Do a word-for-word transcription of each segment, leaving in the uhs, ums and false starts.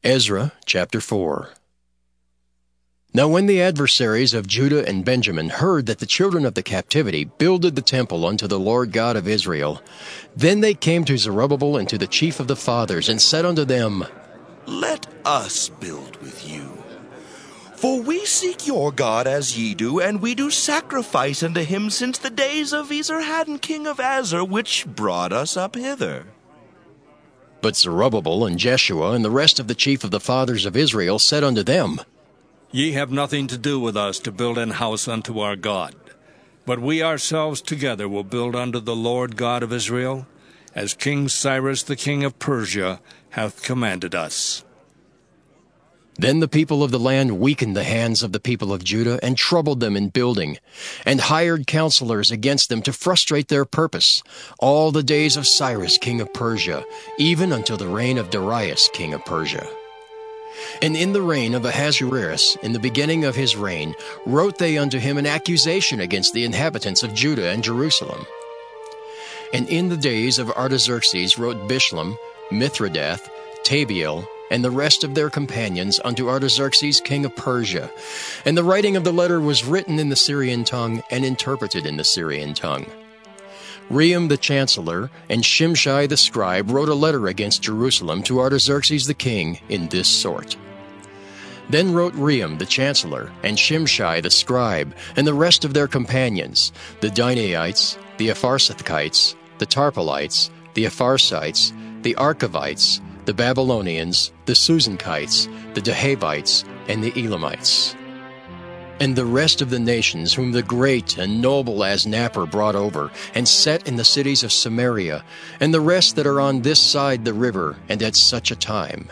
Ezra chapter four. Now when the adversaries of Judah and Benjamin heard that the children of the captivity builded the temple unto the Lord God of Israel, then they came to Zerubbabel and to the chief of the fathers, and said unto them, Let us build with you. For we seek your God as ye do, and we do sacrifice unto him since the days of Esarhaddon king of Azor, which brought us up hither. But Zerubbabel and Jeshua and the rest of the chief of the fathers of Israel said unto them, Ye have nothing to do with us to build an house unto our God, but we ourselves together will build unto the Lord God of Israel, as King Cyrus the king of Persia hath commanded us. Then the people of the land weakened the hands of the people of Judah, and troubled them in building, and hired counselors against them to frustrate their purpose, all the days of Cyrus king of Persia, even until the reign of Darius king of Persia. And in the reign of Ahasuerus, in the beginning of his reign, wrote they unto him an accusation against the inhabitants of Judah and Jerusalem. And in the days of Artaxerxes wrote Bishlam, Mithridath, Tabiel, and the rest of their companions unto Artaxerxes king of Persia. And the writing of the letter was written in the Syrian tongue, and interpreted in the Syrian tongue. Rehum the chancellor and Shimshai the scribe wrote a letter against Jerusalem to Artaxerxes the king in this sort. Then wrote Rehum the chancellor and Shimshai the scribe and the rest of their companions, the Dinaites, the Apharsathites, the Tarpelites, the Apharsites, the Archavites, the Babylonians, the Susankites, the Dehabites, and the Elamites, and the rest of the nations whom the great and noble Asnapper brought over, and set in the cities of Samaria, and the rest that are on this side the river, and at such a time.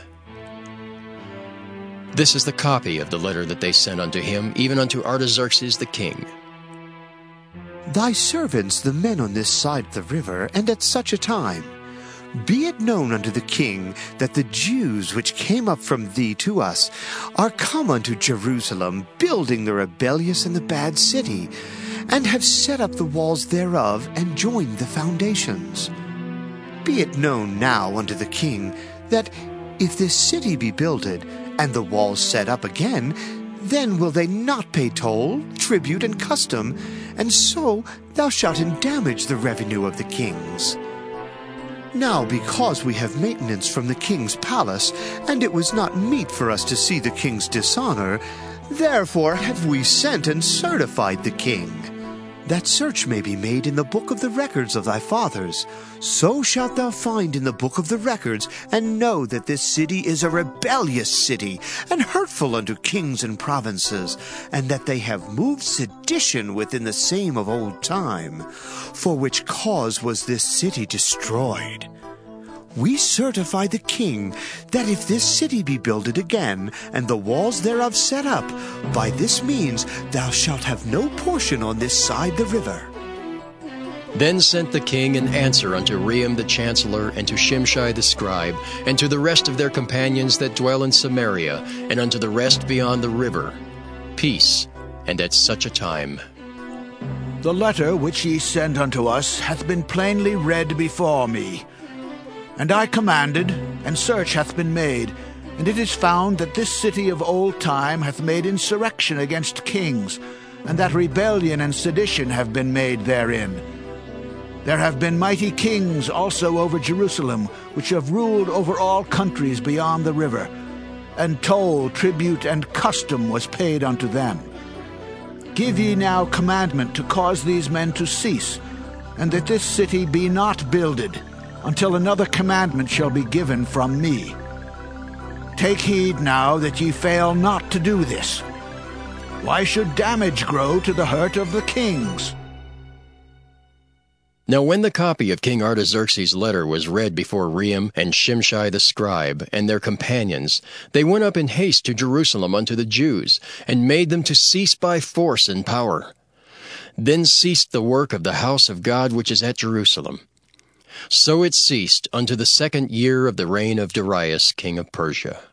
This is the copy of the letter that they sent unto him, even unto Artaxerxes the king. Thy servants, the men on this side the river, and at such a time, be it known unto the king that the Jews which came up from thee to us are come unto Jerusalem, building the rebellious and the bad city, and have set up the walls thereof, and joined the foundations. Be it known now unto the king that if this city be builded, and the walls set up again, then will they not pay toll, tribute, and custom, and so thou shalt endamage the revenue of the kings. Now because we have maintenance from the king's palace, and it was not meet for us to see the king's dishonor, therefore have we sent and certified the king, that search may be made in the book of the records of thy fathers. So shalt thou find in the book of the records, and know that this city is a rebellious city, and hurtful unto kings and provinces, and that they have moved sedition within the same of old time, for which cause was this city destroyed. We certify the king that if this city be builded again, and the walls thereof set up, by this means thou shalt have no portion on this side the river. Then sent the king an answer unto Rehum the chancellor, and to Shimshai the scribe, and to the rest of their companions that dwell in Samaria, and unto the rest beyond the river, Peace, and at such a time. The letter which ye sent unto us hath been plainly read before me. And I commanded, and search hath been made, and it is found that this city of old time hath made insurrection against kings, and that rebellion and sedition have been made therein. There have been mighty kings also over Jerusalem, which have ruled over all countries beyond the river, and toll, tribute, and custom was paid unto them. Give ye now commandment to cause these men to cease, and that this city be not builded, until another commandment shall be given from me. Take heed now that ye fail not to do this. Why should damage grow to the hurt of the kings? Now when the copy of King Artaxerxes' letter was read before Rehum and Shimshai the scribe and their companions, they went up in haste to Jerusalem unto the Jews, and made them to cease by force and power. Then ceased the work of the house of God which is at Jerusalem. So it ceased unto the second year of the reign of Darius king of Persia.